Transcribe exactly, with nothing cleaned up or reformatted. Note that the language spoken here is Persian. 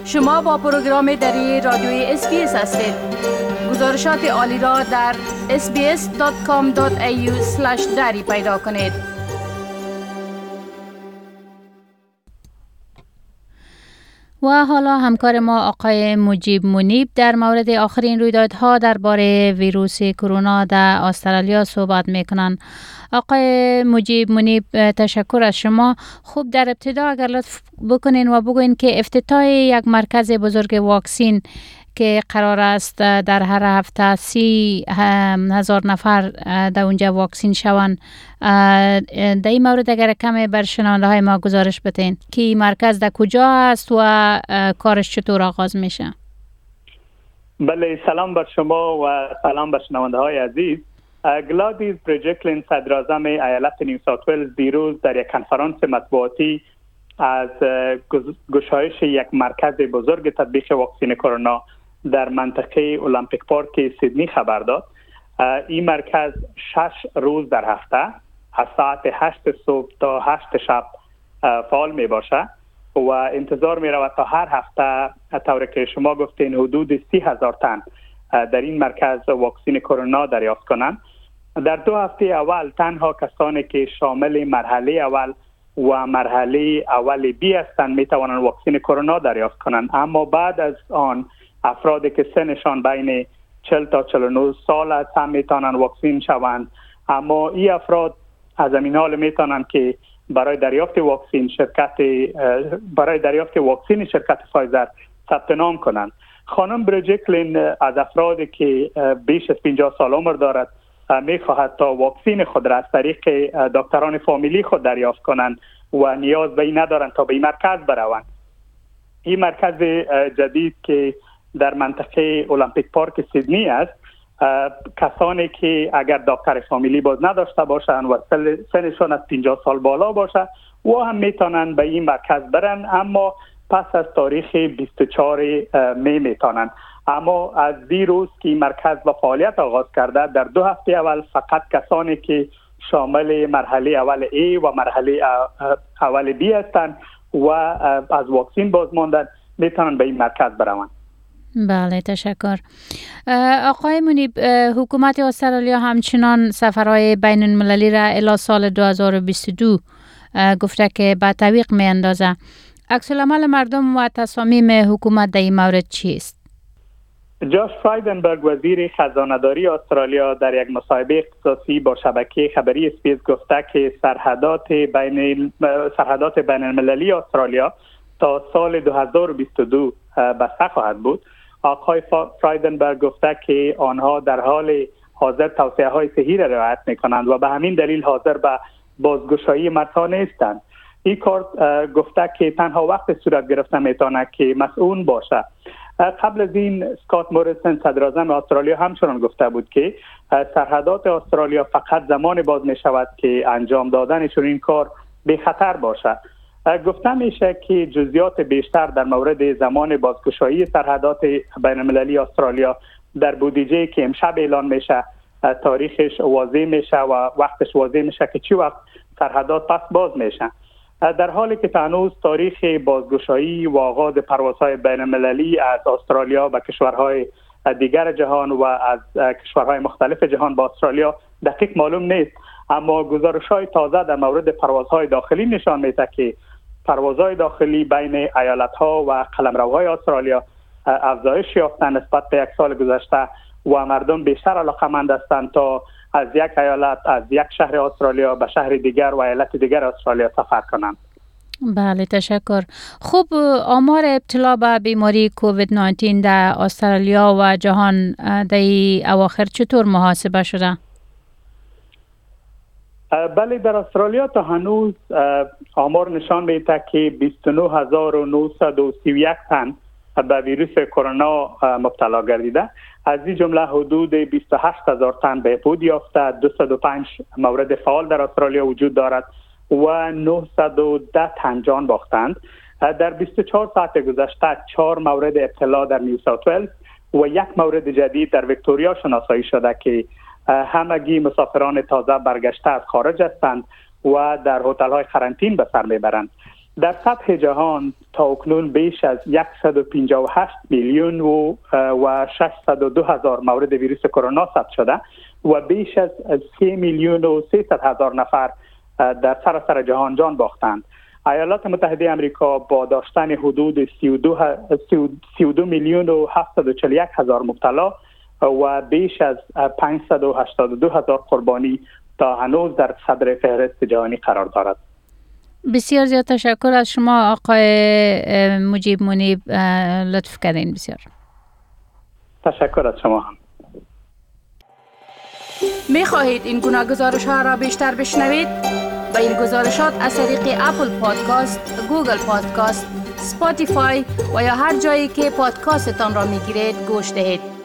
شما با پروگرام دری رادیوی اس بی اس هستید. گزارشات عالی را در اس بی اس دات کام دات ای یو اسلش دری پیدا کنید. و حالا همکار ما آقای مجیب منیب در مورد آخرین رویدادها درباره ویروس کرونا در استرالیا صحبت میکنن. آقای مجیب منیب، تشکر از شما. خوب، در ابتدا اگر لطف بکنین و بگوین که افتتاح یک مرکز بزرگ واکسین که قرار است در هر هفته سی هزار نفر در اونجا واکسین شوند، در این مورد اگر کمی بر شنونده های ما گزارش بدین که مرکز در کجا است و کارش چطور آغاز میشه؟ بله، سلام بر شما و سلام بر شنونده های عزیز. گلادیز برجکلین، صدر اعظم ایالت نیو ساوت ولز، دیروز در یک کنفرانس مطبوعاتی از گشایش یک مرکز بزرگ تطبیق واکسین کرونا در منطقه المپیک پارک سیدنی خبر داد. این مرکز شش روز در هفته از ساعت هشت صبح تا هشت شب فعال می باشه و انتظار می رود تا هر هفته طوری که شما گفتین حدود سی هزار تن در این مرکز واکسین کرونا دریافت کنند. در دو هفته اول تنها کسانی که شامل مرحله اول و مرحله اول بی هستند می توانند واکسین کرونا دریافت کنند، اما بعد از آن افرادی که سنشان بین چهل تا چهل و نه سال است هم می توانند واکسین شوند. اما این افراد از این حال می توانند که برای دریافت واکسین شرکت برای دریافت واکسین شرکت فایزر ثبت نام کنند. خانم برجکلین از افرادی که بیش از پنجاه سال عمر دارد می خواهد تا واکسین خود را از طریق دکتران فامیلی خود دریافت کنند و نیاز به این ندارند تا به این مرکز بروند. این مرکز جدید که در منطقه المپیک پارک سیدنی است، کسانی که اگر دکتر فامیلی باز نداشته باشند و سنشان از پنجاه سال بالا باشه و هم میتونند به این مرکز برن، اما پس از تاریخ بیست و چهار می میتونند. اما از دیروز که این مرکز با فعالیت آغاز کرده، در دو هفته اول فقط کسانی که شامل مرحله اول A و مرحله اول B هستند و از واکسین باز ماندن میتونن به این مرکز بروند. بله، تشکر. آقای منیب، حکومت استرالیا همچنان سفرهای بین المللی را الی سال دو هزار و بیست و دو گفته که به تعویق می اندازه. عکس العمل مردم و تصامیم حکومت در این مورد چیست؟ جاش فرایدنبرگ، وزیر خزانه‌داری استرالیا، در یک مصاحبه اختصاصی با شبکه خبری اسپیس گفته که سرحدات بین سرحدات بین المللی استرالیا تا سال دو هزار و بیست و دو بسته خواهد بود. آقای فرایدنبرگ گفته که آنها در حال حاضر توصیه های صحی را رعایت می کنند و به همین دلیل حاضر به بازگشایی مرزها نیستند. این کار گفته که تنها وقت صورت گرفته میتونه که مسئول باشه. قبل از این اسکات موریسن، صدر اعظم استرالیا، همچنان گفته بود که سرحدات استرالیا فقط زمان باز می شود که انجام دادنشون این کار به خطر باشه. گفته میشه که جزئیات بیشتر در مورد زمان بازگشایی سرحدات بین المللی استرالیا در بودجه که امشب اعلان میشه تاریخش واضح میشه و وقتش واضح میشه که چی وقت سرحدات پس باز میشه. در حالی که هنوز تاریخ بازگشایی و آغاز پروازهای بین المللی از استرالیا به کشورهای دیگر جهان و از کشورهای مختلف جهان با استرالیا دقیق معلوم نیست، اما گزارش‌های تازه در مورد پروازهای داخلی نشان میده که پروازهای داخلی بین ایالت‌ها و قلمروهای استرالیا افزایش یافتند نسبت به یک سال گذشته و مردم بیشتر علاقه‌مند هستند تا از یک ایالت از یک شهر استرالیا به شهر دیگر و ایالت دیگر استرالیا سفر کنند. بله، تشکر. خوب، آمار ابتلا به بیماری کووید نوزده در استرالیا و جهان در اواخر چطور محاسبه شده؟ بله، در استرالیا تا هنوز آمار نشان میده که بیست و نه هزار و نهصد و سی و یک تن به ویروس کرونا مبتلا گردیده. از این جمله حدود بیست و هشت هزار تن بهبود یافته. دویست و پنج مورد فعال در استرالیا وجود دارد و نهصد و ده تن جان باختند. در بیست و چهار ساعت گذشته چهار مورد ابتلا در نیو ساوت ولز و یک مورد جدید در ویکتوریا شناسایی شده که همگی مسافران تازه برگشته از خارج هستند و در هتل‌های قرنطین به سر میبرند. در سطح جهان تا اکنون بیش از صد و پنجاه و هشت میلیون و, و ششصد و دو هزار مورد ویروس کرونا ثبت شده و بیش از سه میلیون و سیصد هزار نفر در سراسر جهان جان باختند. ایالات متحده آمریکا با داشتن حدود سی و دو میلیون و هفتصد و چهل و یک هزار مبتلا و بیش از پانصد و هشتاد و دو هزار قربانی تا هنوز در صدر فهرست جهانی قرار دارد. بسیار زیاد تشکر از شما آقای مجیب منیب، لطف کردین. بسیار تشکر از شما هم. می خواهید این گناه گزارش ها را بیشتر بشنوید؟ با این گزارشات از طریق اپل پادکاست، گوگل پادکاست، سپاتیفای و یا هر جایی که پادکاستتان را می گیرید گوش دهید.